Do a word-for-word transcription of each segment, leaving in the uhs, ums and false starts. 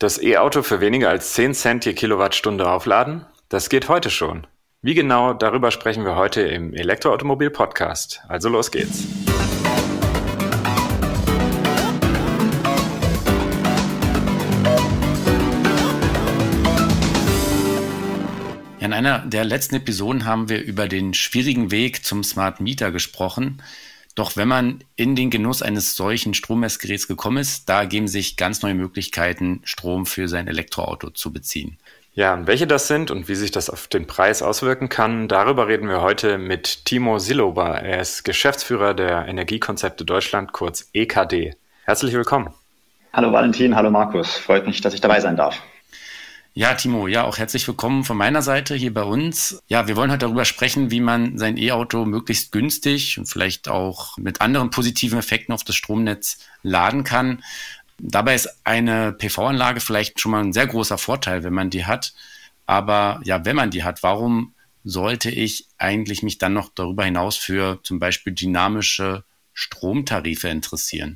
Das E-Auto für weniger als zehn Cent je Kilowattstunde aufladen? Das geht heute schon. Wie genau, darüber sprechen wir heute im Elektroautomobil-Podcast. Also los geht's. In einer der letzten Episoden haben wir über den schwierigen Weg zum Smart Meter gesprochen. Doch wenn man in den Genuss eines solchen Strommessgeräts gekommen ist, da ergeben sich ganz neue Möglichkeiten, Strom für sein Elektroauto zu beziehen. Ja, und welche das sind und wie sich das auf den Preis auswirken kann, darüber reden wir heute mit Timo Siloba. Er ist Geschäftsführer der Energiekonzepte Deutschland, kurz E K D. Herzlich willkommen. Hallo Valentin, hallo Markus. Freut mich, dass ich dabei sein darf. Ja, Timo, ja, auch herzlich willkommen von meiner Seite hier bei uns. Ja, wir wollen heute darüber sprechen, wie man sein E-Auto möglichst günstig und vielleicht auch mit anderen positiven Effekten auf das Stromnetz laden kann. Dabei ist eine P V-Anlage vielleicht schon mal ein sehr großer Vorteil, wenn man die hat. Aber ja, wenn man die hat, warum sollte ich eigentlich mich dann noch darüber hinaus für zum Beispiel dynamische Stromtarife interessieren?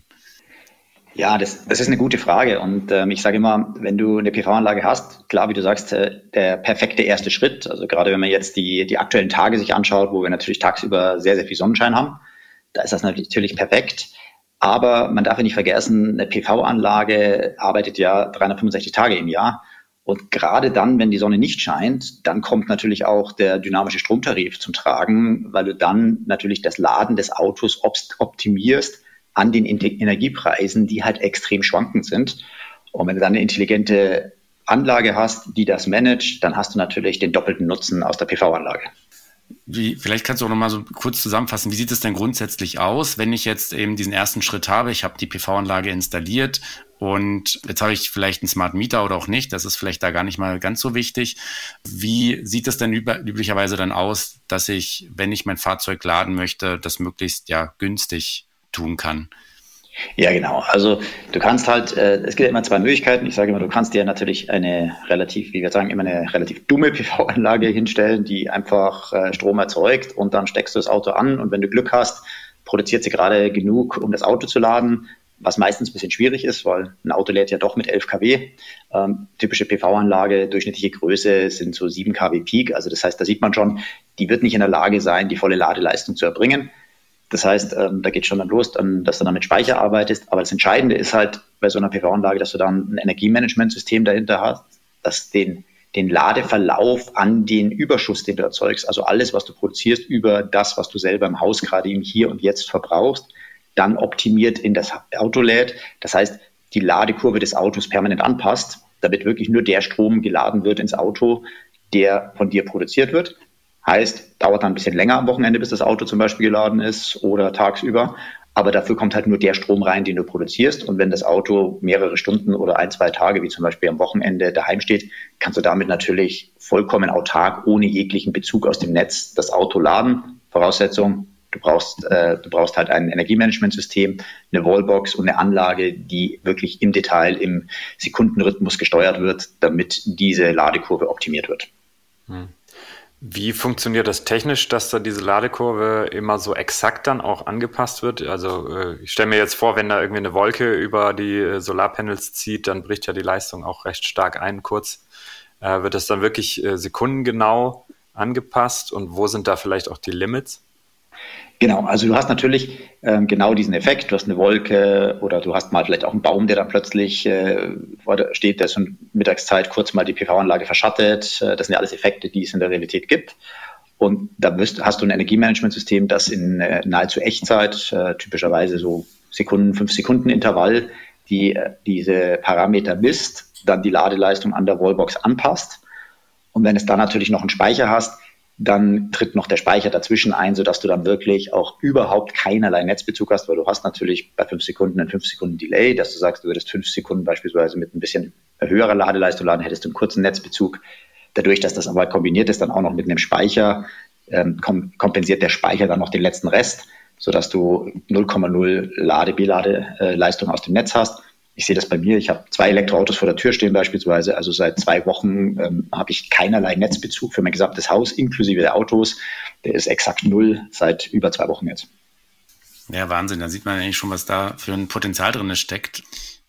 Ja, das, das ist eine gute Frage und ähm, ich sage immer, wenn du eine P V-Anlage hast, klar, wie du sagst, äh, der perfekte erste Schritt, also gerade wenn man jetzt die, die aktuellen Tage sich anschaut, wo wir natürlich tagsüber sehr, sehr viel Sonnenschein haben, da ist das natürlich perfekt, aber man darf ja nicht vergessen, eine P V-Anlage arbeitet ja dreihundertfünfundsechzig Tage im Jahr und gerade dann, wenn die Sonne nicht scheint, dann kommt natürlich auch der dynamische Stromtarif zum Tragen, weil du dann natürlich das Laden des Autos optimierst an den Energiepreisen, die halt extrem schwankend sind. Und wenn du dann eine intelligente Anlage hast, die das managt, dann hast du natürlich den doppelten Nutzen aus der P V-Anlage. Wie, vielleicht kannst du auch noch mal so kurz zusammenfassen, wie sieht es denn grundsätzlich aus, wenn ich jetzt eben diesen ersten Schritt habe, ich habe die P V-Anlage installiert und jetzt habe ich vielleicht einen Smart Meter oder auch nicht, das ist vielleicht da gar nicht mal ganz so wichtig. Wie sieht es denn üb- üblicherweise dann aus, dass ich, wenn ich mein Fahrzeug laden möchte, das möglichst ja günstig tun kann? Ja, genau. Also du kannst halt, äh, es gibt ja immer zwei Möglichkeiten. Ich sage immer, du kannst dir natürlich eine relativ, wie wir sagen, immer eine relativ dumme P V-Anlage hinstellen, die einfach äh, Strom erzeugt und dann steckst du das Auto an und wenn du Glück hast, produziert sie gerade genug, um das Auto zu laden, was meistens ein bisschen schwierig ist, weil ein Auto lädt ja doch mit elf Kilowatt. Ähm, typische P V-Anlage, durchschnittliche Größe sind so sieben Kilowatt Peak. Also das heißt, da sieht man schon, die wird nicht in der Lage sein, die volle Ladeleistung zu erbringen. Das heißt, ähm, da geht schon dann los, dann, dass du dann mit Speicher arbeitest. Aber das Entscheidende ist halt bei so einer P V-Anlage, dass du dann ein Energiemanagementsystem dahinter hast, das den, den Ladeverlauf an den Überschuss, den du erzeugst, also alles, was du produzierst über das, was du selber im Haus gerade im Hier und Jetzt verbrauchst, dann optimiert in das Auto lädt. Das heißt, die Ladekurve des Autos permanent anpasst, damit wirklich nur der Strom geladen wird ins Auto, der von dir produziert wird. Heißt, dauert dann ein bisschen länger am Wochenende, bis das Auto zum Beispiel geladen ist oder tagsüber. Aber dafür kommt halt nur der Strom rein, den du produzierst. Und wenn das Auto mehrere Stunden oder ein, zwei Tage, wie zum Beispiel am Wochenende, daheim steht, kannst du damit natürlich vollkommen autark, ohne jeglichen Bezug aus dem Netz, das Auto laden. Voraussetzung, du brauchst, äh, du brauchst halt ein Energiemanagementsystem, eine Wallbox und eine Anlage, die wirklich im Detail, im Sekundenrhythmus gesteuert wird, damit diese Ladekurve optimiert wird. Hm. Wie funktioniert das technisch, dass da diese Ladekurve immer so exakt dann auch angepasst wird? Also äh, ich stelle mir jetzt vor, wenn da irgendwie eine Wolke über die äh, Solarpanels zieht, dann bricht ja die Leistung auch recht stark ein. Kurz äh, wird das dann wirklich äh, sekundengenau angepasst und wo sind da vielleicht auch die Limits? Genau, also du hast natürlich ähm, genau diesen Effekt, du hast eine Wolke oder du hast mal vielleicht auch einen Baum, der dann plötzlich äh, steht, der so in Mittagszeit kurz mal die P V-Anlage verschattet. Äh, das sind ja alles Effekte, die es in der Realität gibt. Und da wirst, hast du ein Energiemanagementsystem, das in äh, nahezu Echtzeit, äh, typischerweise so Sekunden, fünf Sekunden Intervall, die äh, diese Parameter misst, dann die Ladeleistung an der Wallbox anpasst. Und wenn es dann natürlich noch einen Speicher hast, dann tritt noch der Speicher dazwischen ein, sodass du dann wirklich auch überhaupt keinerlei Netzbezug hast, weil du hast natürlich bei fünf Sekunden einen fünf Sekunden Delay, dass du sagst, du würdest fünf Sekunden beispielsweise mit ein bisschen höherer Ladeleistung laden, hättest du einen kurzen Netzbezug. Dadurch, dass das aber kombiniert ist, dann auch noch mit einem Speicher, ähm, kom- kompensiert der Speicher dann noch den letzten Rest, sodass du null Komma null Lade, B-Ladeleistung aus dem Netz hast. Ich sehe das bei mir, ich habe zwei Elektroautos vor der Tür stehen beispielsweise, also seit zwei Wochen ähm, habe ich keinerlei Netzbezug für mein gesamtes Haus, inklusive der Autos. Der ist exakt null seit über zwei Wochen jetzt. Ja, Wahnsinn, da sieht man eigentlich schon, was da für ein Potenzial drin steckt.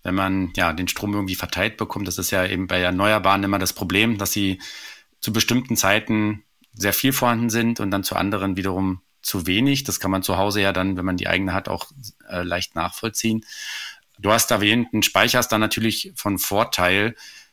wenn man ja den Strom irgendwie verteilt bekommt. Das ist ja eben bei Erneuerbaren immer das Problem, dass sie zu bestimmten Zeiten sehr viel vorhanden sind und dann zu anderen wiederum zu wenig. Das kann man zu Hause ja dann, wenn man die eigene hat, auch äh, leicht nachvollziehen. Du hast erwähnt, ein Speicher ist dann natürlich von Vorteil.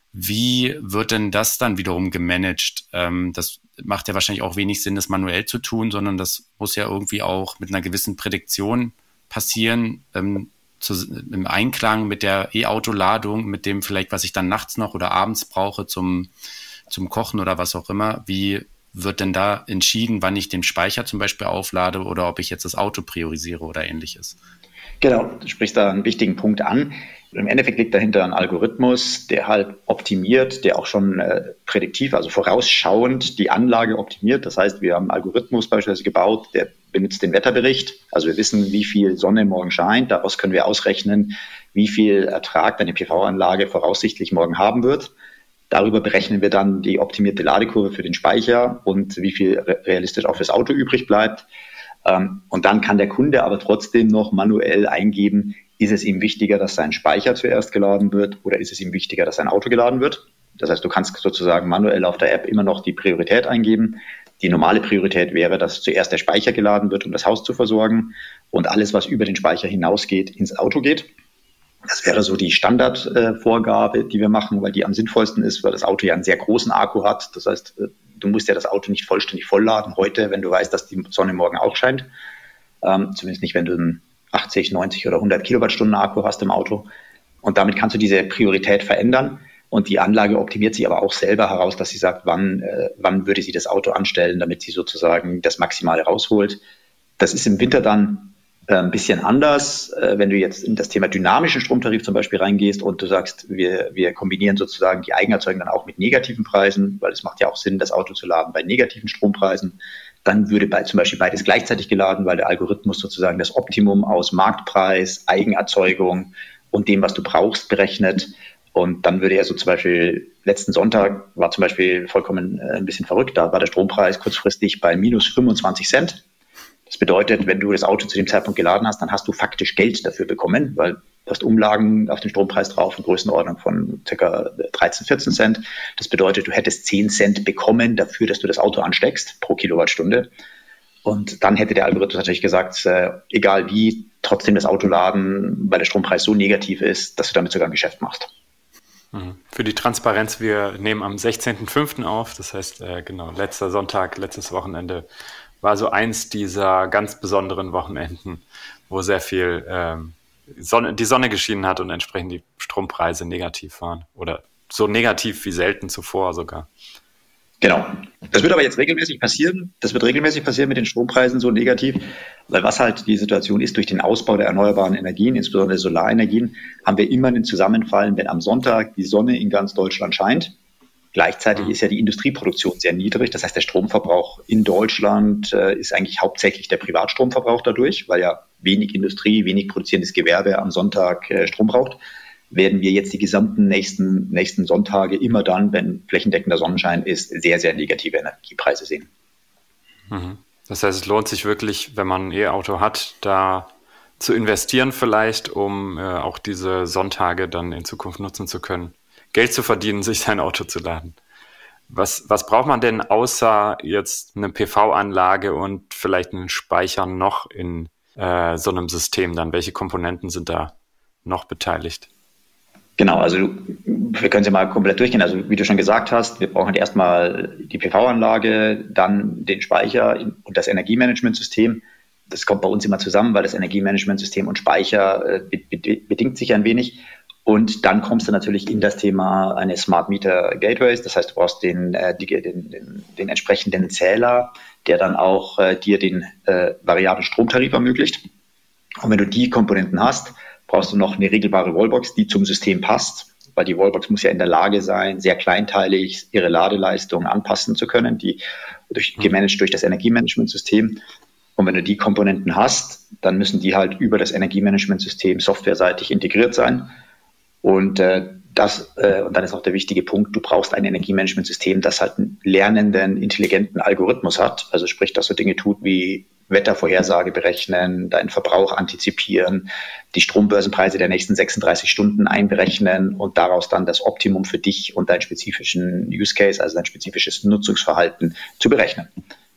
Wie wird denn das dann wiederum gemanagt? Ähm, das macht ja wahrscheinlich auch wenig Sinn, das manuell zu tun, sondern das muss ja irgendwie auch mit einer gewissen Prädiktion passieren, ähm, zu, im Einklang mit der E-Auto-Ladung, mit dem vielleicht, was ich dann nachts noch oder abends brauche zum, zum Kochen oder was auch immer. Wie wird denn da entschieden, wann ich den Speicher zum Beispiel auflade oder ob ich jetzt das Auto priorisiere oder ähnliches? Genau, du sprichst da einen wichtigen Punkt an. Im Endeffekt liegt dahinter ein Algorithmus, der halt optimiert, der auch schon äh, prädiktiv, also vorausschauend die Anlage optimiert. Das heißt, wir haben einen Algorithmus beispielsweise gebaut, der benutzt den Wetterbericht. Also wir wissen, wie viel Sonne morgen scheint. Daraus können wir ausrechnen, wie viel Ertrag deine P V-Anlage voraussichtlich morgen haben wird. Darüber berechnen wir dann die optimierte Ladekurve für den Speicher und wie viel realistisch auch fürs Auto übrig bleibt. Und dann kann der Kunde aber trotzdem noch manuell eingeben, ist es ihm wichtiger, dass sein Speicher zuerst geladen wird oder ist es ihm wichtiger, dass sein Auto geladen wird? Das heißt, du kannst sozusagen manuell auf der App immer noch die Priorität eingeben. Die normale Priorität wäre, dass zuerst der Speicher geladen wird, um das Haus zu versorgen und alles, was über den Speicher hinausgeht, ins Auto geht. Das wäre so die Standardvorgabe, äh, die wir machen, weil die am sinnvollsten ist, weil das Auto ja einen sehr großen Akku hat. Das heißt, äh, du musst ja das Auto nicht vollständig vollladen heute, wenn du weißt, dass die Sonne morgen auch scheint. Ähm, zumindest nicht, wenn du einen achtzig, neunzig oder hundert Kilowattstunden Akku hast im Auto. Und damit kannst du diese Priorität verändern. Und die Anlage optimiert sich aber auch selber heraus, dass sie sagt, wann, äh, wann würde sie das Auto anstellen, damit sie sozusagen das Maximale rausholt. Das ist im Winter dann ein bisschen anders, wenn du jetzt in das Thema dynamischen Stromtarif zum Beispiel reingehst und du sagst, wir, wir kombinieren sozusagen die Eigenerzeugung dann auch mit negativen Preisen, weil es macht ja auch Sinn, das Auto zu laden bei negativen Strompreisen. Dann würde bei, zum Beispiel beides gleichzeitig geladen, weil der Algorithmus sozusagen das Optimum aus Marktpreis, Eigenerzeugung und dem, was du brauchst, berechnet. Und dann würde er so zum Beispiel, letzten Sonntag war zum Beispiel vollkommen äh, ein bisschen verrückt, da war der Strompreis kurzfristig bei minus fünfundzwanzig Cent. Das bedeutet, wenn du das Auto zu dem Zeitpunkt geladen hast, dann hast du faktisch Geld dafür bekommen, weil du hast Umlagen auf den Strompreis drauf in Größenordnung von ca. dreizehn, vierzehn Cent. Das bedeutet, du hättest zehn Cent bekommen dafür, dass du das Auto ansteckst pro Kilowattstunde. Und dann hätte der Algorithmus natürlich gesagt, äh, egal wie, trotzdem das Auto laden, weil der Strompreis so negativ ist, dass du damit sogar ein Geschäft machst. Für die Transparenz, wir nehmen am sechzehnten fünften auf, das heißt, äh, genau, letzter Sonntag, letztes Wochenende war so eins dieser ganz besonderen Wochenenden, wo sehr viel ähm, Sonne, die Sonne geschienen hat und entsprechend die Strompreise negativ waren oder so negativ wie selten zuvor sogar. Genau. Das wird aber jetzt regelmäßig passieren. Das wird regelmäßig passieren mit den Strompreisen so negativ, weil was halt die Situation ist, durch den Ausbau der erneuerbaren Energien, insbesondere Solarenergien, haben wir immer einen Zusammenfall, wenn am Sonntag die Sonne in ganz Deutschland scheint. Gleichzeitig ist ja die Industrieproduktion sehr niedrig. Das heißt, der Stromverbrauch in Deutschland äh, ist eigentlich hauptsächlich der Privatstromverbrauch dadurch, weil ja wenig Industrie, wenig produzierendes Gewerbe am Sonntag äh, Strom braucht. Werden wir jetzt die gesamten nächsten, nächsten Sonntage immer dann, wenn flächendeckender Sonnenschein ist, sehr, sehr negative Energiepreise sehen. Das heißt, es lohnt sich wirklich, wenn man ein E-Auto hat, da zu investieren vielleicht, um äh, auch diese Sonntage dann in Zukunft nutzen zu können. Geld zu verdienen, sich sein Auto zu laden. Was, was braucht man denn außer jetzt eine P V-Anlage und vielleicht einen Speicher noch in äh, so einem System dann? Welche Komponenten sind da noch beteiligt? Genau, also wir können sie mal komplett durchgehen. Also wie du schon gesagt hast, wir brauchen halt erstmal die P V-Anlage, dann den Speicher und das Energiemanagementsystem. Das kommt bei uns immer zusammen, weil das Energiemanagementsystem und Speicher äh, bedingt sich ein wenig. Und dann kommst du natürlich in das Thema eines Smart Meter Gateways. Das heißt, du brauchst den, äh, die, den, den, den entsprechenden Zähler, der dann auch äh, dir den äh, variablen Stromtarif ermöglicht. Und wenn du die Komponenten hast, brauchst du noch eine regelbare Wallbox, die zum System passt, weil die Wallbox muss ja in der Lage sein, sehr kleinteilig ihre Ladeleistung anpassen zu können, die durch, gemanagt durch das Energiemanagementsystem. Und wenn du die Komponenten hast, dann müssen die halt über das Energiemanagementsystem softwareseitig integriert sein. Und äh, das äh, und dann ist auch der wichtige Punkt, du brauchst ein Energiemanagementsystem, das halt einen lernenden, intelligenten Algorithmus hat. Also sprich, dass so Dinge tut wie Wettervorhersage berechnen, deinen Verbrauch antizipieren, die Strombörsenpreise der nächsten sechsunddreißig Stunden einberechnen und daraus dann das Optimum für dich und deinen spezifischen Use Case, also dein spezifisches Nutzungsverhalten zu berechnen.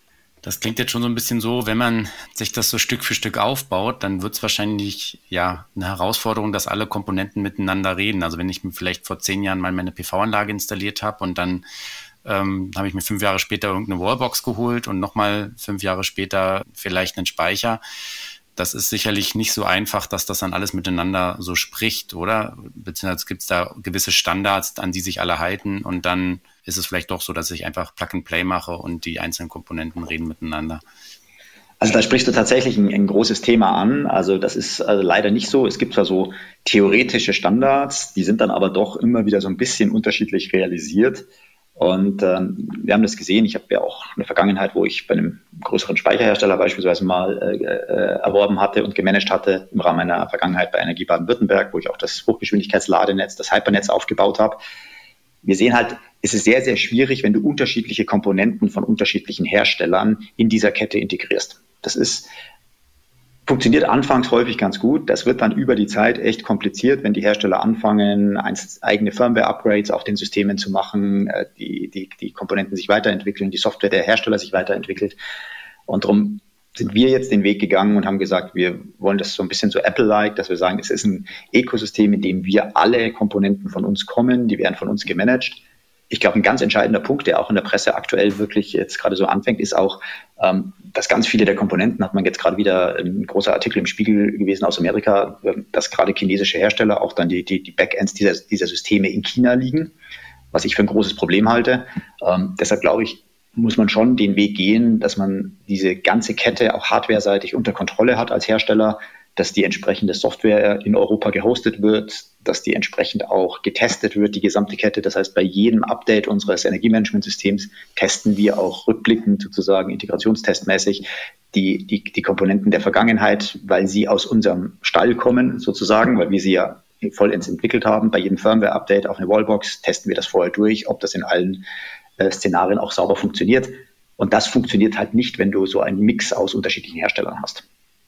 Das klingt jetzt schon so ein bisschen so, wenn man sich das so Stück für Stück aufbaut, dann wird es wahrscheinlich ja eine Herausforderung, dass alle Komponenten miteinander reden. Also wenn ich mir vielleicht vor zehn Jahren mal meine P V-Anlage installiert habe und dann ähm, habe ich mir fünf Jahre später irgendeine Wallbox geholt und nochmal fünf Jahre später vielleicht einen Speicher. Das ist sicherlich nicht so einfach, dass das dann alles miteinander so spricht, oder? Beziehungsweise gibt es da gewisse Standards, an die sich alle halten und dann ist es vielleicht doch so, dass ich einfach Plug and Play mache und die einzelnen Komponenten reden miteinander. Also da sprichst du tatsächlich ein, ein großes Thema an. Also das ist also leider nicht so. Es gibt zwar so theoretische Standards, die sind dann aber doch immer wieder so ein bisschen unterschiedlich realisiert. Und ähm, wir haben das gesehen. Ich habe ja auch eine Vergangenheit, wo ich bei einem größeren Speicherhersteller beispielsweise mal äh, äh, erworben hatte und gemanagt hatte im Rahmen meiner Vergangenheit bei Energie Baden-Württemberg, wo ich auch das Hochgeschwindigkeitsladenetz, das Hypernetz aufgebaut habe. Wir sehen halt, es ist sehr, sehr schwierig, wenn du unterschiedliche Komponenten von unterschiedlichen Herstellern in dieser Kette integrierst. Das ist, funktioniert anfangs häufig ganz gut. Das wird dann über die Zeit echt kompliziert, wenn die Hersteller anfangen, eigene Firmware-Upgrades auf den Systemen zu machen, die, die, die Komponenten sich weiterentwickeln, die Software der Hersteller sich weiterentwickelt. Und darum sind wir jetzt den Weg gegangen und haben gesagt, wir wollen das so ein bisschen so Apple-like, dass wir sagen, es ist ein Ökosystem, in dem wir alle Komponenten von uns kommen, die werden von uns gemanagt. Ich glaube, ein ganz entscheidender Punkt, der auch in der Presse aktuell wirklich jetzt gerade so anfängt, ist auch, ähm, dass ganz viele der Komponenten, hat man jetzt gerade wieder ein großer Artikel im Spiegel gewesen aus Amerika, dass gerade chinesische Hersteller auch dann die, die, die Backends dieser, dieser Systeme in China liegen, was ich für ein großes Problem halte. Ähm, deshalb glaube ich, muss man schon den Weg gehen, dass man diese ganze Kette auch hardwareseitig unter Kontrolle hat als Hersteller, dass die entsprechende Software in Europa gehostet wird, dass die entsprechend auch getestet wird, die gesamte Kette. Das heißt, bei jedem Update unseres Energiemanagementsystems testen wir auch rückblickend sozusagen integrationstestmäßig die, die, die Komponenten der Vergangenheit, weil sie aus unserem Stall kommen sozusagen, weil wir sie ja vollends entwickelt haben. Bei jedem Firmware-Update auf eine Wallbox testen wir das vorher durch, ob das in allen äh, Szenarien auch sauber funktioniert. Und das funktioniert halt nicht, wenn du so einen Mix aus unterschiedlichen Herstellern hast.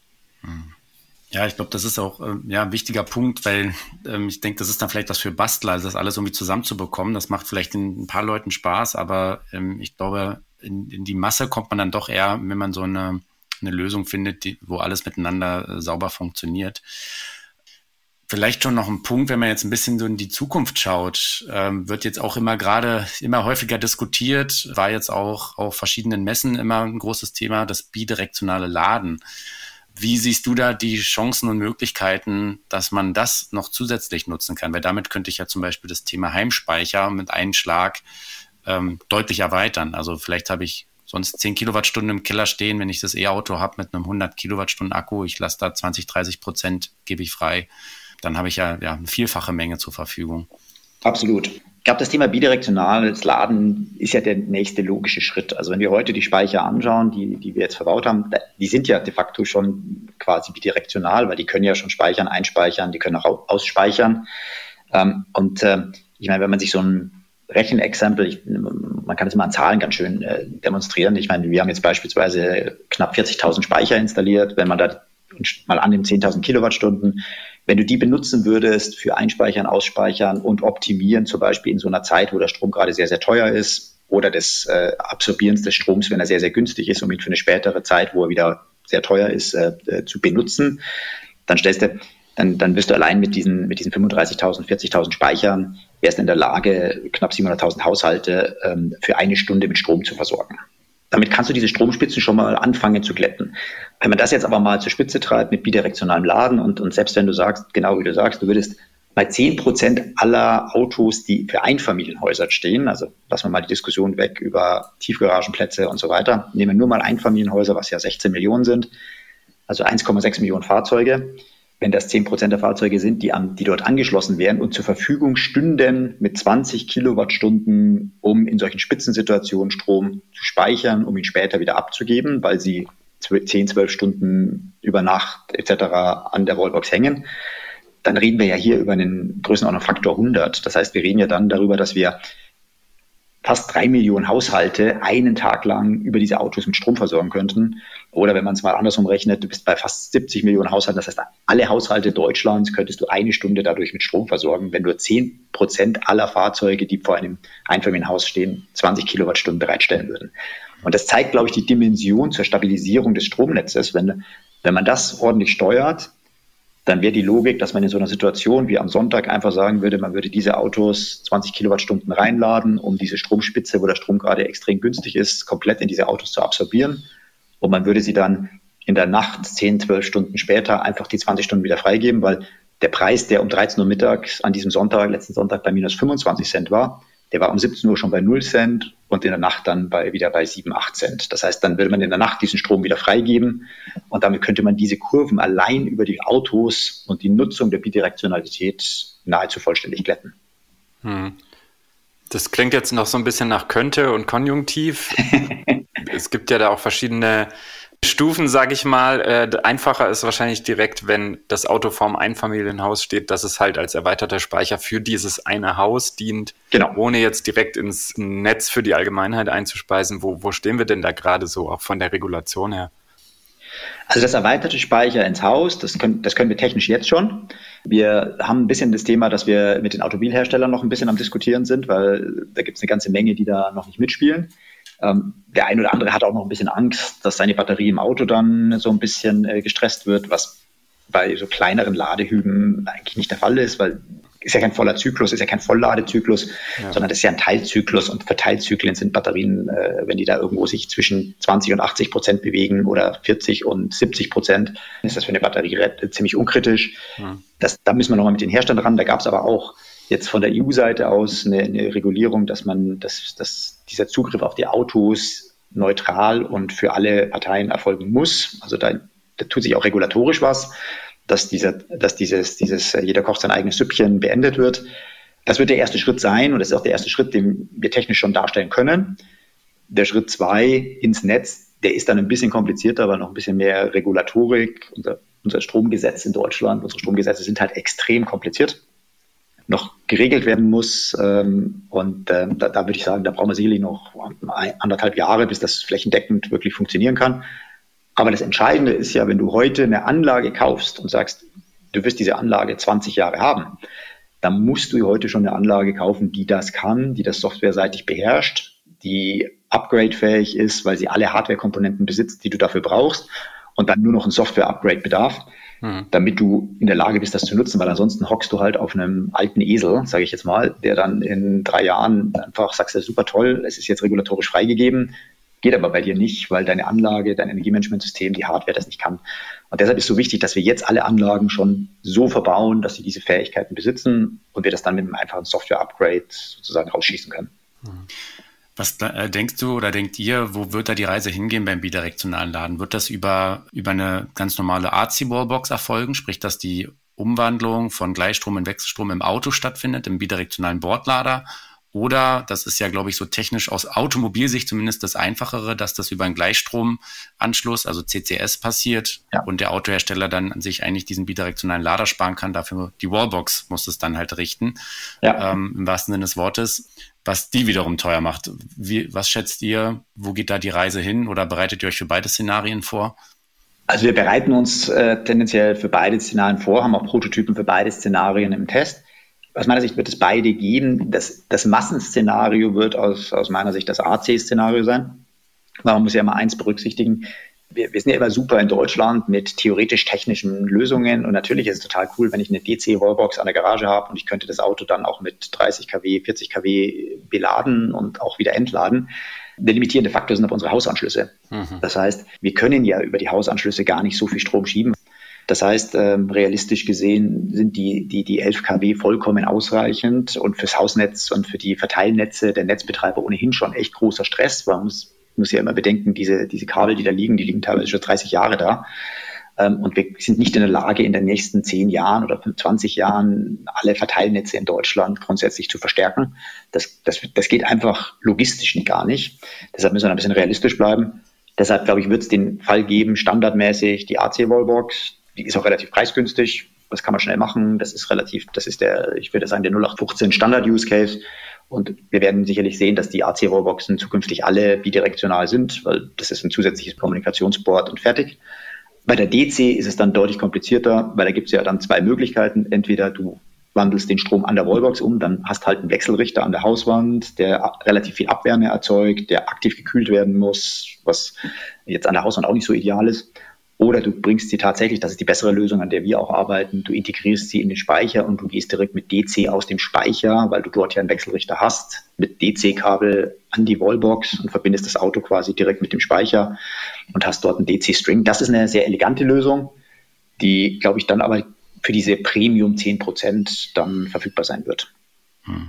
Ja, ich glaube, das ist auch äh, ja, ein wichtiger Punkt, weil ähm, ich denke, das ist dann vielleicht was für Bastler, also das alles irgendwie zusammenzubekommen. Das macht vielleicht in ein paar Leuten Spaß, aber ähm, ich glaube, in, in die Masse kommt man dann doch eher, wenn man so eine, eine Lösung findet, die, wo alles miteinander äh, sauber funktioniert. Vielleicht schon noch ein Punkt, wenn man jetzt ein bisschen so in die Zukunft schaut, ähm, wird jetzt auch immer gerade, immer häufiger diskutiert, war jetzt auch auf verschiedenen Messen immer ein großes Thema, das bidirektionale Laden. Wie siehst du da die Chancen und Möglichkeiten, dass man das noch zusätzlich nutzen kann? Weil damit könnte ich ja zum Beispiel das Thema Heimspeicher mit einem Schlag ähm, deutlich erweitern. Also vielleicht habe ich sonst zehn Kilowattstunden im Keller stehen, wenn ich das E-Auto habe mit einem hundert Kilowattstunden Akku, ich lasse da zwanzig, dreißig Prozent, gebe ich frei. Dann habe ich ja, ja eine vielfache Menge zur Verfügung. Absolut. Ich glaube, das Thema bidirektionales Laden ist ja der nächste logische Schritt. Also wenn wir heute die Speicher anschauen, die, die wir jetzt verbaut haben, die sind ja de facto schon quasi bidirektional, weil die können ja schon speichern, einspeichern, die können auch ausspeichern. Und ich meine, wenn man sich so ein Rechenexempel, man kann es immer an Zahlen ganz schön demonstrieren. Ich meine, wir haben jetzt beispielsweise knapp vierzigtausend Speicher installiert. Wenn man da mal annimmt, zehntausend Kilowattstunden, wenn du die benutzen würdest für Einspeichern, Ausspeichern und Optimieren, zum Beispiel in so einer Zeit, wo der Strom gerade sehr, sehr teuer ist, oder des äh, Absorbierens des Stroms, wenn er sehr, sehr günstig ist, um ihn für eine spätere Zeit, wo er wieder sehr teuer ist, äh, äh, zu benutzen, dann stellst du, dann, dann wirst du allein mit diesen, mit diesen fünfunddreißigtausend, vierzigtausend Speichern erst in der Lage, knapp siebenhunderttausend Haushalte ähm, für eine Stunde mit Strom zu versorgen. Damit kannst du diese Stromspitzen schon mal anfangen zu glätten. Wenn man das jetzt aber mal zur Spitze treibt mit bidirektionalem Laden und, und selbst wenn du sagst, genau wie du sagst, du würdest bei zehn Prozent aller Autos, die für Einfamilienhäuser stehen, also lassen wir mal die Diskussion weg über Tiefgaragenplätze und so weiter, nehmen wir nur mal Einfamilienhäuser, was ja sechzehn Millionen sind, also eins Komma sechs Millionen Fahrzeuge. Wenn das zehn Prozent der Fahrzeuge sind, die, an, die dort angeschlossen wären und zur Verfügung stünden mit zwanzig Kilowattstunden, um in solchen Spitzensituationen Strom zu speichern, um ihn später wieder abzugeben, weil sie zehn, zwölf Stunden über Nacht et cetera an der Wallbox hängen, dann reden wir ja hier über einen Größenordnung Faktor hundert. Das heißt, wir reden ja dann darüber, dass wir fast drei Millionen Haushalte einen Tag lang über diese Autos mit Strom versorgen könnten. Oder wenn man es mal andersrum rechnet, du bist bei fast siebzig Millionen Haushalten. Das heißt, alle Haushalte Deutschlands könntest du eine Stunde dadurch mit Strom versorgen, wenn nur zehn Prozent aller Fahrzeuge, die vor einem Einfamilienhaus stehen, zwanzig Kilowattstunden bereitstellen würden. Und das zeigt, glaube ich, die Dimension zur Stabilisierung des Stromnetzes. Wenn, wenn man das ordentlich steuert, dann wäre die Logik, dass man in so einer Situation wie am Sonntag einfach sagen würde, man würde diese Autos zwanzig Kilowattstunden reinladen, um diese Stromspitze, wo der Strom gerade extrem günstig ist, komplett in diese Autos zu absorbieren. Und man würde sie dann in der Nacht zehn, zwölf Stunden später einfach die zwanzig Stunden wieder freigeben, weil der Preis, der um dreizehn Uhr mittags an diesem Sonntag, letzten Sonntag bei minus fünfundzwanzig Cent war, der war um siebzehn Uhr schon bei null Cent und in der Nacht dann bei, wieder bei sieben, acht Cent. Das heißt, dann würde man in der Nacht diesen Strom wieder freigeben und damit könnte man diese Kurven allein über die Autos und die Nutzung der Bidirektionalität nahezu vollständig glätten. Hm. Das klingt jetzt noch so ein bisschen nach könnte und Konjunktiv. Es gibt ja da auch verschiedene Stufen, sage ich mal. Äh, einfacher ist wahrscheinlich direkt, wenn das Auto vorm Einfamilienhaus steht, dass es halt als erweiterter Speicher für dieses eine Haus dient, genau. Ohne jetzt direkt ins Netz für die Allgemeinheit einzuspeisen. Wo, wo stehen wir denn da gerade so, auch von der Regulation her? Also das erweiterte Speicher ins Haus, das können, das können wir technisch jetzt schon. Wir haben ein bisschen das Thema, dass wir mit den Automobilherstellern noch ein bisschen am Diskutieren sind, weil da gibt es eine ganze Menge, die da noch nicht mitspielen. Ähm, der ein oder andere hat auch noch ein bisschen Angst, dass seine Batterie im Auto dann so ein bisschen äh, gestresst wird, was bei so kleineren Ladehüben eigentlich nicht der Fall ist, weil ist ja kein voller Zyklus, ist ja kein Vollladezyklus, ja. sondern das ist ja ein Teilzyklus und für Teilzyklen sind Batterien, äh, wenn die da irgendwo sich zwischen zwanzig und achtzig Prozent bewegen oder vierzig und siebzig Prozent, ist das für eine Batterie ziemlich unkritisch. Ja. Das, da müssen wir nochmal mit den Herstellern ran. Da gab es aber auch jetzt von der E U-Seite aus eine, eine Regulierung, dass man, dass, dass dieser Zugriff auf die Autos neutral und für alle Parteien erfolgen muss. Also da, da tut sich auch regulatorisch was, dass dieser, dass dieses, dieses jeder kocht sein eigenes Süppchen beendet wird. Das wird der erste Schritt sein und das ist auch der erste Schritt, den wir technisch schon darstellen können. Der Schritt zwei ins Netz, der ist dann ein bisschen komplizierter, aber noch ein bisschen mehr Regulatorik. Unser, unser Stromgesetz in Deutschland, unsere Stromgesetze sind halt extrem kompliziert, noch geregelt werden muss. Ähm, und ähm, da, da würde ich sagen, da brauchen wir sicherlich noch anderthalb Jahre, bis das flächendeckend wirklich funktionieren kann. Aber das Entscheidende ist ja, wenn du heute eine Anlage kaufst und sagst, du wirst diese Anlage zwanzig Jahre haben, dann musst du heute schon eine Anlage kaufen, die das kann, die das softwareseitig beherrscht, die upgradefähig ist, weil sie alle Hardware-Komponenten besitzt, die du dafür brauchst und dann nur noch ein Software-Upgrade bedarf, mhm. damit du in der Lage bist, das zu nutzen, weil ansonsten hockst du halt auf einem alten Esel, sage ich jetzt mal, der dann in drei Jahren einfach sagst, das ist super toll, es ist jetzt regulatorisch freigegeben, geht aber bei dir nicht, weil deine Anlage, dein Energiemanagementsystem, die Hardware das nicht kann. Und deshalb ist so wichtig, dass wir jetzt alle Anlagen schon so verbauen, dass sie diese Fähigkeiten besitzen und wir das dann mit einem einfachen Software-Upgrade sozusagen rausschießen können. Was äh, denkst du oder denkt ihr, wo wird da die Reise hingehen beim bidirektionalen Laden? Wird das über, über eine ganz normale A C-Wallbox erfolgen, sprich, dass die Umwandlung von Gleichstrom in Wechselstrom im Auto stattfindet, im bidirektionalen Bordlader? Oder, das ist ja, glaube ich, so technisch aus Automobilsicht zumindest das Einfachere, dass das über einen Gleichstromanschluss, also C C S, passiert ja. und der Autohersteller dann an sich eigentlich diesen bidirektionalen Lader sparen kann. Dafür die Wallbox muss es dann halt richten, ja. ähm, im wahrsten Sinne des Wortes, was die wiederum teuer macht. Wie, was schätzt ihr, wo geht da die Reise hin oder bereitet ihr euch für beide Szenarien vor? Also wir bereiten uns äh, tendenziell für beide Szenarien vor, haben auch Prototypen für beide Szenarien im Test. Aus meiner Sicht wird es beide geben. Das, das Massenszenario wird aus, aus meiner Sicht das A C-Szenario sein. Man muss ja immer eins berücksichtigen. Wir, wir sind ja immer super in Deutschland mit theoretisch-technischen Lösungen. Und natürlich ist es total cool, wenn ich eine D C-Wallbox an der Garage habe und ich könnte das Auto dann auch mit dreißig Kilowatt, vierzig Kilowatt beladen und auch wieder entladen. Der limitierende Faktor sind aber unsere Hausanschlüsse. Mhm. Das heißt, wir können ja über die Hausanschlüsse gar nicht so viel Strom schieben. Das heißt, ähm, realistisch gesehen sind die, die, die elf Kilowatt vollkommen ausreichend und fürs Hausnetz und für die Verteilnetze der Netzbetreiber ohnehin schon echt großer Stress. Man muss, muss ja immer bedenken, diese, diese Kabel, die da liegen, die liegen teilweise schon dreißig Jahre da. Ähm, und wir sind nicht in der Lage, in den nächsten zehn Jahren oder zwanzig Jahren alle Verteilnetze in Deutschland grundsätzlich zu verstärken. Das, das, das geht einfach logistisch gar nicht. Deshalb müssen wir ein bisschen realistisch bleiben. Deshalb, glaube ich, wird es den Fall geben, standardmäßig die A C-Wallbox. Die ist auch relativ preisgünstig. Das kann man schnell machen. Das ist relativ, das ist der, ich würde sagen, der null acht fünfzehn Standard-Use-Case. Und wir werden sicherlich sehen, dass die A C-Wallboxen zukünftig alle bidirektional sind, weil das ist ein zusätzliches Kommunikationsboard und fertig. Bei der D C ist es dann deutlich komplizierter, weil da gibt es ja dann zwei Möglichkeiten. Entweder du wandelst den Strom an der Wallbox um, dann hast halt einen Wechselrichter an der Hauswand, der relativ viel Abwärme erzeugt, der aktiv gekühlt werden muss, was jetzt an der Hauswand auch nicht so ideal ist. Oder du bringst sie tatsächlich, das ist die bessere Lösung, an der wir auch arbeiten, du integrierst sie in den Speicher und du gehst direkt mit D C aus dem Speicher, weil du dort ja einen Wechselrichter hast, mit D C-Kabel an die Wallbox und verbindest das Auto quasi direkt mit dem Speicher und hast dort einen D C-String. Das ist eine sehr elegante Lösung, die, glaube ich, dann aber für diese Premium zehn Prozent dann verfügbar sein wird. Hm.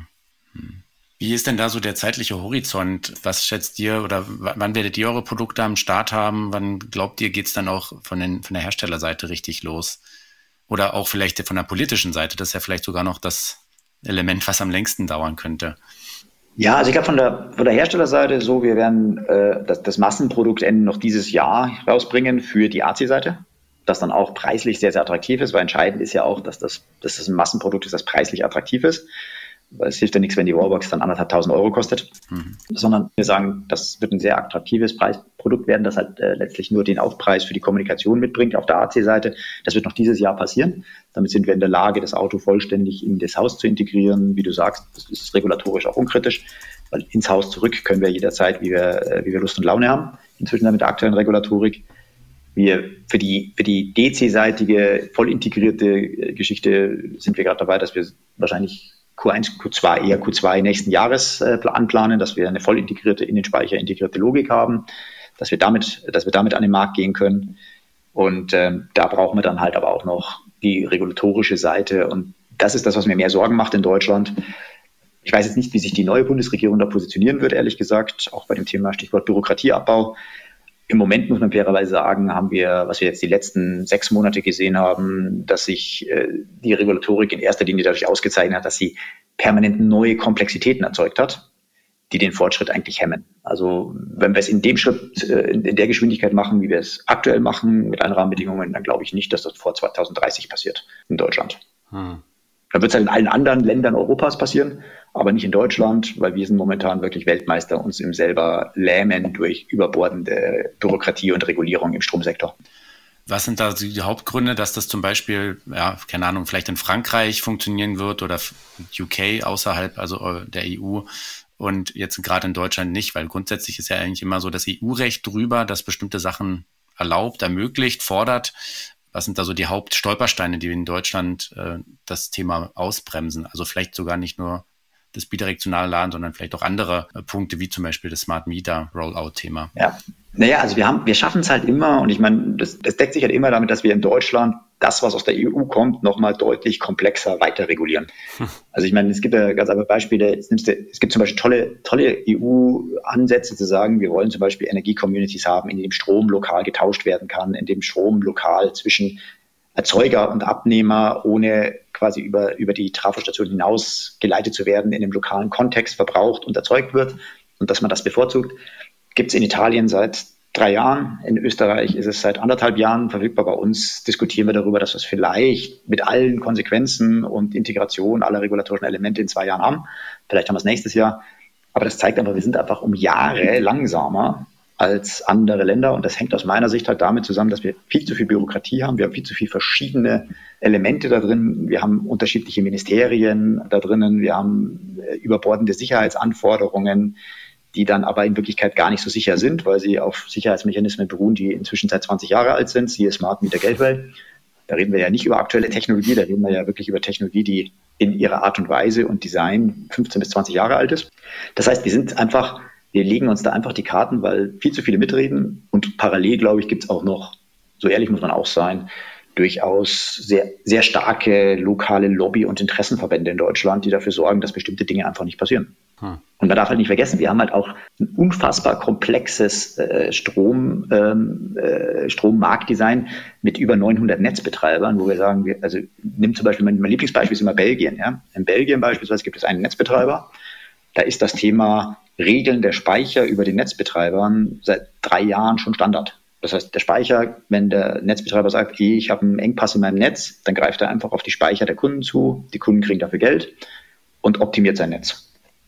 Wie ist denn da so der zeitliche Horizont? Was schätzt ihr oder w- wann werdet ihr eure Produkte am Start haben? Wann glaubt ihr, geht es dann auch von, den, von der Herstellerseite richtig los? Oder auch vielleicht von der politischen Seite? Das ist ja vielleicht sogar noch das Element, was am längsten dauern könnte. Ja, also ich glaube von der, von der Herstellerseite so, wir werden äh, das, das Massenprodukt Ende noch dieses Jahr rausbringen für die A C-Seite, das dann auch preislich sehr, sehr attraktiv ist, weil entscheidend ist ja auch, dass das, dass das ein Massenprodukt ist, das preislich attraktiv ist. Weil es hilft ja nichts, wenn die Wallbox dann anderthalbtausend Euro kostet, mhm. sondern wir sagen, das wird ein sehr attraktives Preisprodukt werden, das halt äh, letztlich nur den Aufpreis für die Kommunikation mitbringt auf der A C-Seite. Das wird noch dieses Jahr passieren. Damit sind wir in der Lage, das Auto vollständig in das Haus zu integrieren. Wie du sagst, das ist regulatorisch auch unkritisch, weil ins Haus zurück können wir jederzeit, wie wir, äh, wie wir Lust und Laune haben, inzwischen mit der aktuellen Regulatorik. Wir für die, für die D C-seitige, voll integrierte Geschichte sind wir gerade dabei, dass wir wahrscheinlich Q eins, Q zwei, eher Q zwei nächsten Jahres äh, anplanen, dass wir eine voll integrierte, in den Speicher integrierte Logik haben, dass wir damit, dass wir damit an den Markt gehen können. Und ähm, da brauchen wir dann halt aber auch noch die regulatorische Seite. Und das ist das, was mir mehr Sorgen macht in Deutschland. Ich weiß jetzt nicht, wie sich die neue Bundesregierung da positionieren wird, ehrlich gesagt, auch bei dem Thema Stichwort Bürokratieabbau. Im Moment muss man fairerweise sagen, haben wir, was wir jetzt die letzten sechs Monate gesehen haben, dass sich äh, die Regulatorik in erster Linie dadurch ausgezeichnet hat, dass sie permanent neue Komplexitäten erzeugt hat, die den Fortschritt eigentlich hemmen. Also wenn wir es in dem Schritt, äh, in, in der Geschwindigkeit machen, wie wir es aktuell machen, mit allen Rahmenbedingungen, dann glaube ich nicht, dass das vor zweitausenddreißig passiert in Deutschland. Hm. Dann wird es halt in allen anderen Ländern Europas passieren, aber nicht in Deutschland, weil wir sind momentan wirklich Weltmeister, uns im selber lähmen durch überbordende Bürokratie und Regulierung im Stromsektor. Was sind da die Hauptgründe, dass das zum Beispiel, ja, keine Ahnung, vielleicht in Frankreich funktionieren wird oder U K außerhalb, also der E U und jetzt gerade in Deutschland nicht? Weil grundsätzlich ist ja eigentlich immer so das E U-Recht drüber, das bestimmte Sachen erlaubt, ermöglicht, fordert. Was sind da so die Hauptstolpersteine, die in Deutschland äh, das Thema ausbremsen? Also vielleicht sogar nicht nur das bidirektionale Laden, sondern vielleicht auch andere äh, Punkte, wie zum Beispiel das Smart Meter Rollout-Thema. Ja, naja, also wir haben, wir schaffen es halt immer und ich meine, das, das deckt sich halt immer damit, dass wir in Deutschland das, was aus der E U kommt, nochmal deutlich komplexer weiter regulieren. Hm. Also ich meine, es gibt ja ganz einfach Beispiele, es, nimmst du, es gibt zum Beispiel tolle, tolle E U-Ansätze zu sagen, wir wollen zum Beispiel Energie-Communities haben, in dem Strom lokal getauscht werden kann, in dem Strom lokal zwischen Erzeuger und Abnehmer, ohne quasi über, über die Trafostation hinaus geleitet zu werden, in dem lokalen Kontext verbraucht und erzeugt wird und dass man das bevorzugt. Gibt es in Italien seit drei Jahren, in Österreich ist es seit anderthalb Jahren verfügbar. Bei uns diskutieren wir darüber, dass wir es vielleicht mit allen Konsequenzen und Integration aller regulatorischen Elemente in zwei Jahren haben. Vielleicht haben wir es nächstes Jahr. Aber das zeigt einfach, wir sind einfach um Jahre langsamer als andere Länder. Und das hängt aus meiner Sicht halt damit zusammen, dass wir viel zu viel Bürokratie haben. Wir haben viel zu viele verschiedene Elemente da drin. Wir haben unterschiedliche Ministerien da drinnen. Wir haben überbordende Sicherheitsanforderungen, die dann aber in Wirklichkeit gar nicht so sicher sind, weil sie auf Sicherheitsmechanismen beruhen, die inzwischen seit zwanzig Jahre alt sind, siehe Smart Meter Gateway. Da reden wir ja nicht über aktuelle Technologie, da reden wir ja wirklich über Technologie, die in ihrer Art und Weise und Design fünfzehn bis zwanzig Jahre alt ist. Das heißt, wir sind einfach, wir legen uns da einfach die Karten, weil viel zu viele mitreden und parallel, glaube ich, gibt es auch noch, so ehrlich muss man auch sein, durchaus sehr, sehr starke lokale Lobby- und Interessenverbände in Deutschland, die dafür sorgen, dass bestimmte Dinge einfach nicht passieren. Hm. Und man darf halt nicht vergessen, wir haben halt auch ein unfassbar komplexes äh, Strom, ähm, äh, Strommarktdesign mit über neunhundert Netzbetreibern, wo wir sagen, wir, also nimm zum Beispiel, mein, mein Lieblingsbeispiel ist immer Belgien. Ja? In Belgien beispielsweise gibt es einen Netzbetreiber, da ist das Thema Regeln der Speicher über den Netzbetreibern seit drei Jahren schon Standard. Das heißt, der Speicher, wenn der Netzbetreiber sagt, hey, ich habe einen Engpass in meinem Netz, dann greift er einfach auf die Speicher der Kunden zu, die Kunden kriegen dafür Geld und optimiert sein Netz.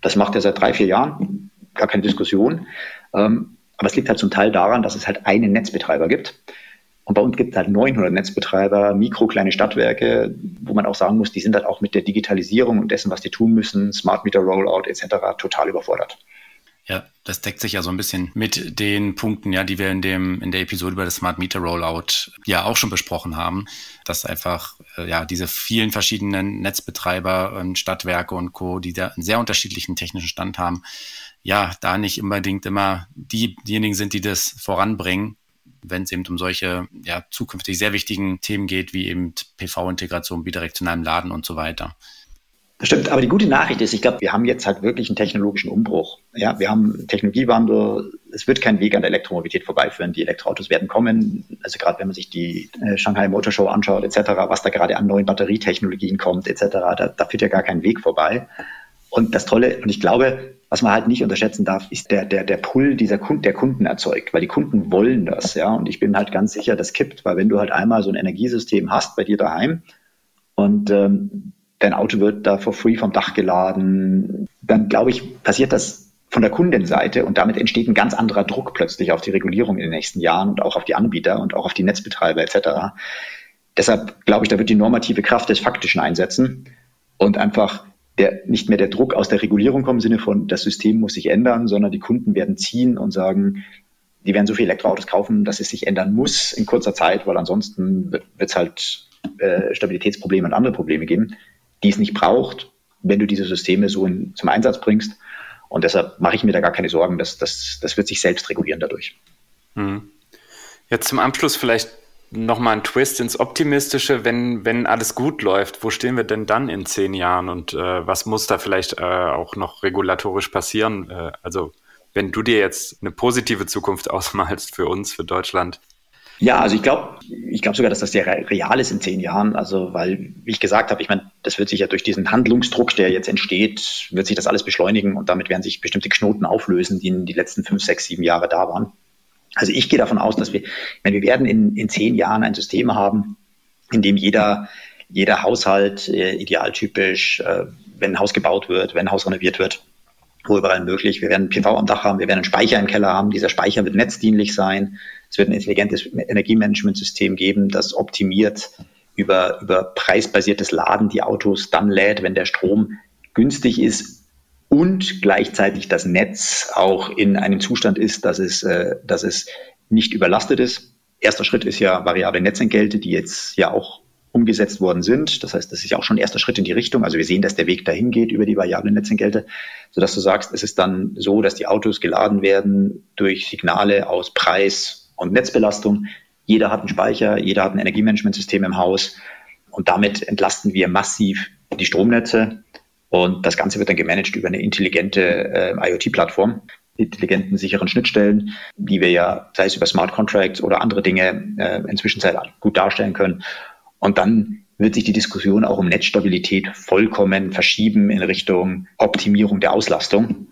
Das macht er seit drei, vier Jahren, gar keine Diskussion. Ähm, aber es liegt halt zum Teil daran, dass es halt einen Netzbetreiber gibt. Und bei uns gibt es halt neunhundert Netzbetreiber, mikro, kleine Stadtwerke, wo man auch sagen muss, die sind halt auch mit der Digitalisierung und dessen, was die tun müssen, Smart Meter Rollout et cetera, total überfordert. Ja, das deckt sich ja so ein bisschen mit den Punkten, ja, die wir in dem in der Episode über das Smart Meter Rollout ja auch schon besprochen haben, dass einfach äh, ja diese vielen verschiedenen Netzbetreiber und Stadtwerke und Co., die da einen sehr unterschiedlichen technischen Stand haben, ja, da nicht unbedingt immer die diejenigen sind, die das voranbringen, wenn es eben um solche ja zukünftig sehr wichtigen Themen geht, wie eben P V-Integration, bidirektionalem Laden und so weiter. Das stimmt, aber die gute Nachricht ist, ich glaube, wir haben jetzt halt wirklich einen technologischen Umbruch. Ja, wir haben einen Technologiewandel. Es wird kein Weg an der Elektromobilität vorbeiführen. Die Elektroautos werden kommen. Also gerade wenn man sich die äh, Shanghai Motor Show anschaut et cetera, was da gerade an neuen Batterietechnologien kommt et cetera, da, da führt ja gar kein Weg vorbei. Und das Tolle, und ich glaube, was man halt nicht unterschätzen darf, ist der, der, der Pull dieser Kunden, der Kunden erzeugt, weil die Kunden wollen das, ja. Und ich bin halt ganz sicher, das kippt, weil wenn du halt einmal so ein Energiesystem hast bei dir daheim und ähm, dein Auto wird da for free vom Dach geladen, dann glaube ich, passiert das von der Kundenseite und damit entsteht ein ganz anderer Druck plötzlich auf die Regulierung in den nächsten Jahren und auch auf die Anbieter und auch auf die Netzbetreiber et cetera. Deshalb glaube ich, da wird die normative Kraft des Faktischen einsetzen und einfach der, nicht mehr der Druck aus der Regulierung kommen im Sinne von, das System muss sich ändern, sondern die Kunden werden ziehen und sagen, die werden so viele Elektroautos kaufen, dass es sich ändern muss in kurzer Zeit, weil ansonsten wird es halt äh, Stabilitätsprobleme und andere Probleme geben, die es nicht braucht, wenn du diese Systeme so in, zum Einsatz bringst. Und deshalb mache ich mir da gar keine Sorgen, dass das, das wird sich selbst regulieren dadurch. Hm. Jetzt zum Abschluss vielleicht nochmal ein Twist ins Optimistische. Wenn, wenn alles gut läuft, wo stehen wir denn dann in zehn Jahren und äh, was muss da vielleicht äh, auch noch regulatorisch passieren? Äh, also wenn du dir jetzt eine positive Zukunft ausmalst für uns, für Deutschland. Ja, also ich glaube ich glaube sogar, dass das sehr real ist in zehn Jahren. Also weil, wie ich gesagt habe, ich meine, das wird sich ja durch diesen Handlungsdruck, der jetzt entsteht, wird sich das alles beschleunigen und damit werden sich bestimmte Knoten auflösen, die in die letzten fünf, sechs, sieben Jahre da waren. Also ich gehe davon aus, dass wir, ich meine, wir werden in, in zehn Jahren ein System haben, in dem jeder, jeder Haushalt äh, idealtypisch, äh, wenn ein Haus gebaut wird, wenn ein Haus renoviert wird, wo überall möglich. Wir werden P V am Dach haben, wir werden einen Speicher im Keller haben. Dieser Speicher wird netzdienlich sein. Es wird ein intelligentes Energiemanagementsystem geben, das optimiert über, über preisbasiertes Laden die Autos dann lädt, wenn der Strom günstig ist und gleichzeitig das Netz auch in einem Zustand ist, dass es, äh, dass es nicht überlastet ist. Erster Schritt ist ja variable Netzentgelte, die jetzt ja auch umgesetzt worden sind. Das heißt, das ist ja auch schon ein erster Schritt in die Richtung. Also wir sehen, dass der Weg dahin geht über die variablen Netzentgelte, sodass du sagst, es ist dann so, dass die Autos geladen werden durch Signale aus Preis und Netzbelastung. Jeder hat einen Speicher, jeder hat ein Energiemanagementsystem im Haus und damit entlasten wir massiv die Stromnetze und das Ganze wird dann gemanagt über eine intelligente äh, IoT-Plattform, intelligenten, sicheren Schnittstellen, die wir ja, sei es über Smart Contracts oder andere Dinge, äh, inzwischen gut darstellen können. Und dann wird sich die Diskussion auch um Netzstabilität vollkommen verschieben in Richtung Optimierung der Auslastung.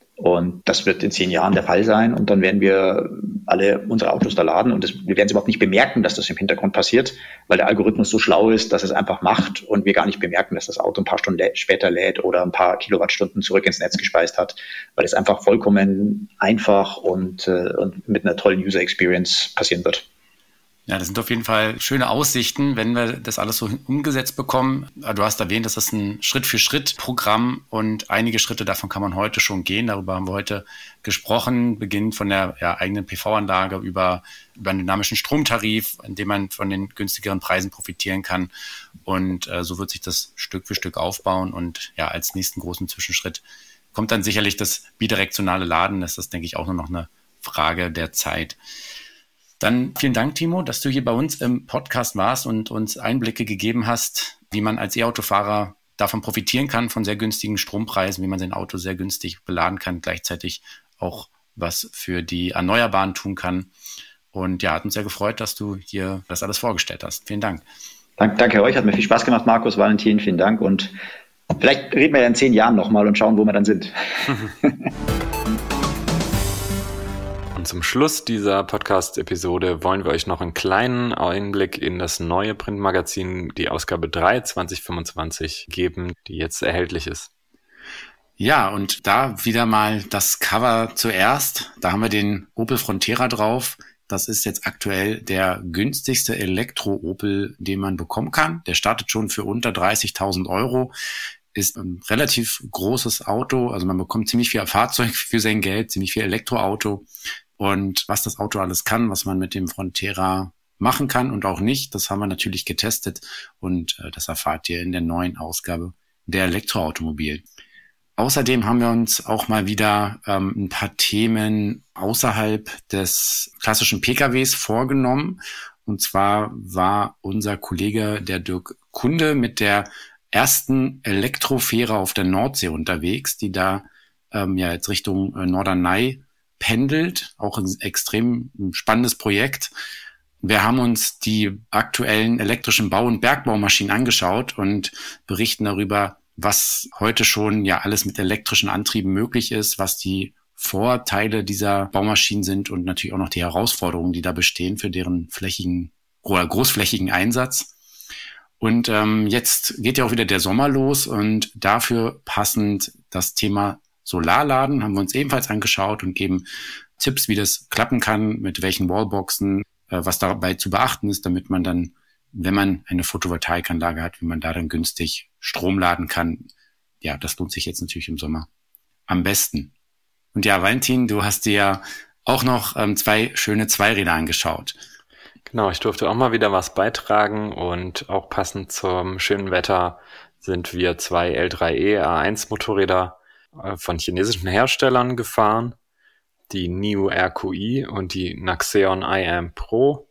Und das wird in zehn Jahren der Fall sein. Und dann werden wir alle unsere Autos da laden. Und das, wir werden es überhaupt nicht bemerken, dass das im Hintergrund passiert, weil der Algorithmus so schlau ist, dass es einfach macht und wir gar nicht bemerken, dass das Auto ein paar Stunden lä- später lädt oder ein paar Kilowattstunden zurück ins Netz gespeist hat, weil es einfach vollkommen einfach und, äh, und mit einer tollen User Experience passieren wird. Ja, das sind auf jeden Fall schöne Aussichten, wenn wir das alles so umgesetzt bekommen. Du hast erwähnt, das ist ein Schritt-für-Schritt-Programm und einige Schritte davon kann man heute schon gehen. Darüber haben wir heute gesprochen, beginnend von der ja, eigenen P V-Anlage über, über einen dynamischen Stromtarif, in dem man von den günstigeren Preisen profitieren kann. Und äh, so wird sich das Stück für Stück aufbauen. Und ja, als nächsten großen Zwischenschritt kommt dann sicherlich das bidirektionale Laden. Das ist, denke ich, auch nur noch eine Frage der Zeit. Dann vielen Dank, Timo, dass du hier bei uns im Podcast warst und uns Einblicke gegeben hast, wie man als E-Auto-Fahrer davon profitieren kann, von sehr günstigen Strompreisen, wie man sein Auto sehr günstig beladen kann, gleichzeitig auch was für die Erneuerbaren tun kann. Und ja, hat uns sehr gefreut, dass du hier das alles vorgestellt hast. Vielen Dank. Dank, danke euch, hat mir viel Spaß gemacht, Markus, Valentin, vielen Dank. Und vielleicht reden wir ja in zehn Jahren nochmal und schauen, wo wir dann sind. Und zum Schluss dieser Podcast-Episode wollen wir euch noch einen kleinen Einblick in das neue Printmagazin, die Ausgabe drei zwanzig fünfundzwanzig, geben, die jetzt erhältlich ist. Ja, und da wieder mal das Cover zuerst. Da haben wir den Opel Frontera drauf. Das ist jetzt aktuell der günstigste Elektro-Opel, den man bekommen kann. Der startet schon für unter dreißigtausend Euro. Ist ein relativ großes Auto. Also man bekommt ziemlich viel Fahrzeug für sein Geld, ziemlich viel Elektroauto. Und was das Auto alles kann, was man mit dem Frontera machen kann und auch nicht, das haben wir natürlich getestet. Und äh, das erfahrt ihr in der neuen Ausgabe der Elektroautomobil. Außerdem haben wir uns auch mal wieder ähm, ein paar Themen außerhalb des klassischen P K Ws vorgenommen. Und zwar war unser Kollege, der Dirk Kunde, mit der ersten Elektrofähre auf der Nordsee unterwegs, die da ähm, ja jetzt Richtung äh, Norderney pendelt. Auch ein extrem spannendes Projekt. Wir haben uns die aktuellen elektrischen Bau- und Bergbaumaschinen angeschaut und berichten darüber, was heute schon ja alles mit elektrischen Antrieben möglich ist, was die Vorteile dieser Baumaschinen sind und natürlich auch noch die Herausforderungen, die da bestehen für deren flächigen oder großflächigen Einsatz. Und ähm, jetzt geht ja auch wieder der Sommer los und dafür passend das Thema Solarladen haben wir uns ebenfalls angeschaut und geben Tipps, wie das klappen kann, mit welchen Wallboxen, äh, was dabei zu beachten ist, damit man dann, wenn man eine Photovoltaikanlage hat, wie man da dann günstig Strom laden kann. Ja, das lohnt sich jetzt natürlich im Sommer am besten. Und ja, Valentin, du hast dir ja auch noch ähm, zwei schöne Zweiräder angeschaut. Genau, ich durfte auch mal wieder was beitragen und auch passend zum schönen Wetter sind wir zwei L drei E A eins Motorräder äh, von chinesischen Herstellern gefahren, die Niu R Q i und die Naxeon I M Pro.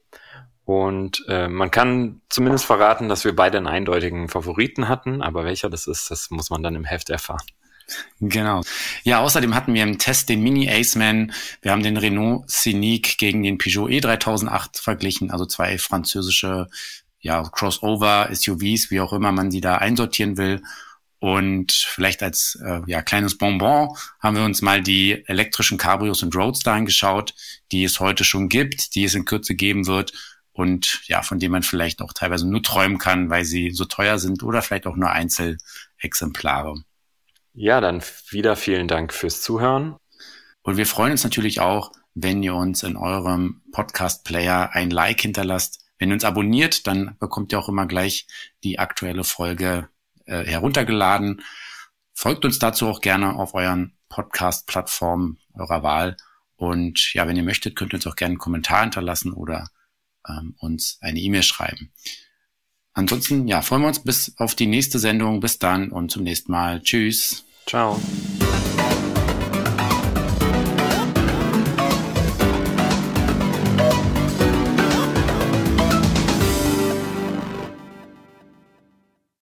Und äh, man kann zumindest verraten, dass wir beide einen eindeutigen Favoriten hatten, aber welcher das ist, das muss man dann im Heft erfahren. Genau. Ja, außerdem hatten wir im Test den Mini Aceman. Wir haben den Renault Scenic gegen den Peugeot E dreitausendacht verglichen, also zwei französische ja, Crossover, S U Vs, wie auch immer man sie da einsortieren will. Und vielleicht als äh, ja kleines Bonbon haben wir uns mal die elektrischen Cabrios und Roadster angeschaut, die es heute schon gibt, die es in Kürze geben wird. Und ja, von denen man vielleicht auch teilweise nur träumen kann, weil sie so teuer sind oder vielleicht auch nur Einzelexemplare. Ja, dann wieder vielen Dank fürs Zuhören. Und wir freuen uns natürlich auch, wenn ihr uns in eurem Podcast-Player ein Like hinterlasst. Wenn ihr uns abonniert, dann bekommt ihr auch immer gleich die aktuelle Folge äh, heruntergeladen. Folgt uns dazu auch gerne auf euren Podcast-Plattformen eurer Wahl. Und ja, wenn ihr möchtet, könnt ihr uns auch gerne einen Kommentar hinterlassen oder uns eine E-Mail schreiben. Ansonsten, ja, freuen wir uns bis auf die nächste Sendung. Bis dann und zum nächsten Mal. Tschüss. Ciao.